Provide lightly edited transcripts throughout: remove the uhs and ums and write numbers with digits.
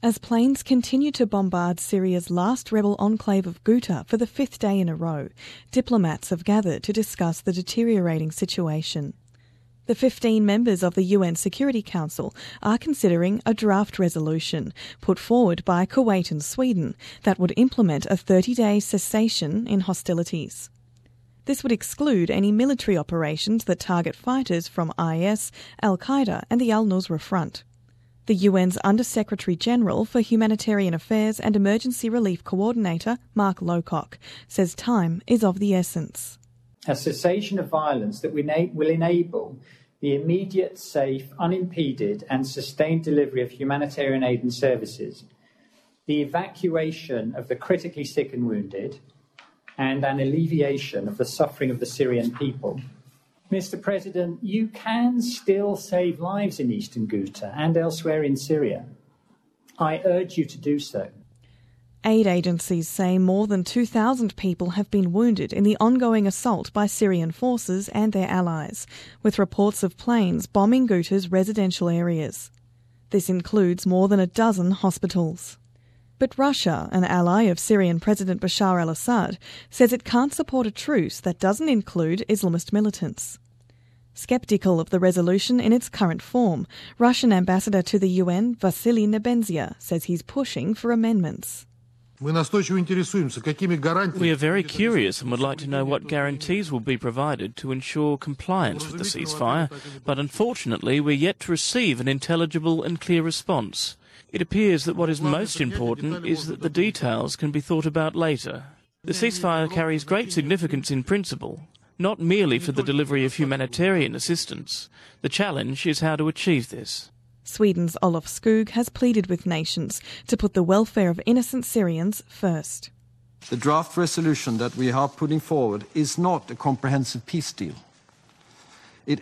As planes continue to bombard Syria's last rebel enclave of Ghouta for the fifth day in a row, diplomats have gathered to discuss the deteriorating situation. The 15 members of the UN Security Council are considering a draft resolution put forward by Kuwait and Sweden that would implement a 30-day cessation in hostilities. This would exclude any military operations that target fighters from IS, Al-Qaeda and the Al-Nusra Front. The UN's Under-Secretary-General for Humanitarian Affairs and Emergency Relief Coordinator, Mark Lowcock, says time is of the essence. A cessation of violence that will enable the immediate, safe, unimpeded and sustained delivery of humanitarian aid and services, the evacuation of the critically sick and wounded, and an alleviation of the suffering of the Syrian people. Mr. President, you can still save lives in eastern Ghouta and elsewhere in Syria. I urge you to do so. Aid agencies say more than 2,000 people have been wounded in the ongoing assault by Syrian forces and their allies, with reports of planes bombing Ghouta's residential areas. This includes more than a dozen hospitals. But Russia, an ally of Syrian President Bashar al-Assad, says it can't support a truce that doesn't include Islamist militants. Sceptical of the resolution in its current form, Russian ambassador to the UN, Vasily Nebenzia, says he's pushing for amendments. We are very curious and would like to know what guarantees will be provided to ensure compliance with the ceasefire, but unfortunately we're yet to receive an intelligible and clear response. It appears that what is most important is that the details can be thought about later. The ceasefire carries great significance in principle, not merely for the delivery of humanitarian assistance. The challenge is how to achieve this. Sweden's Olof Skog has pleaded with nations to put the welfare of innocent Syrians first. The draft resolution that we are putting forward is not a comprehensive peace deal. It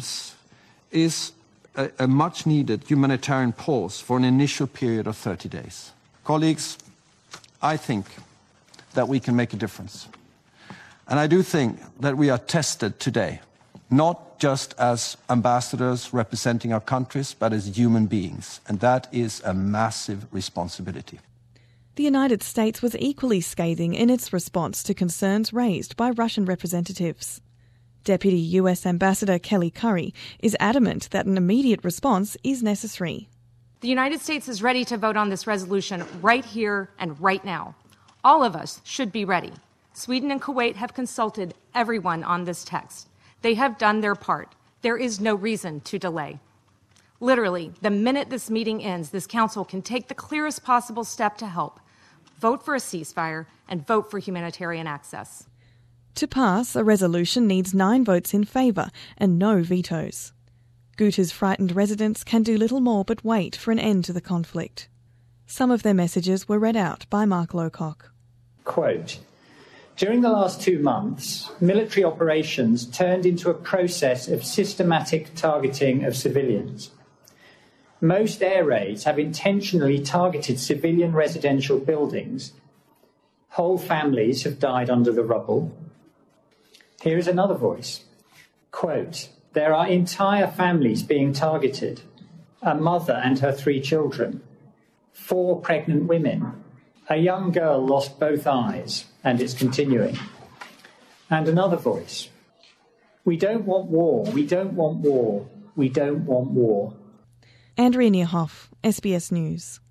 is a much-needed humanitarian pause for an initial period of 30 days. Colleagues, I think that we can make a difference. And I do think that we are tested today, not just as ambassadors representing our countries, but as human beings. And that is a massive responsibility. The United States was equally scathing in its response to concerns raised by Russian representatives. Deputy US Ambassador Kelly Currie is adamant that an immediate response is necessary. The United States is ready to vote on this resolution right here and right now. All of us should be ready. Sweden and Kuwait have consulted everyone on this text. They have done their part. There is no reason to delay. Literally, the minute this meeting ends, this council can take the clearest possible step to help. Vote for a ceasefire and vote for humanitarian access. To pass, a resolution needs 9 votes in favour and no vetoes. Ghouta's frightened residents can do little more but wait for an end to the conflict. Some of their messages were read out by Mark Lowcock. Quote, during the last 2 months, military operations turned into a process of systematic targeting of civilians. Most air raids have intentionally targeted civilian residential buildings. Whole families have died under the rubble. Here is another voice. Quote, there are entire families being targeted. A mother and her 3 children. 4 pregnant women. A young girl lost both eyes, and it's continuing. And another voice. We don't want war. We don't want war. We don't want war. Andrea Niehoff, SBS News.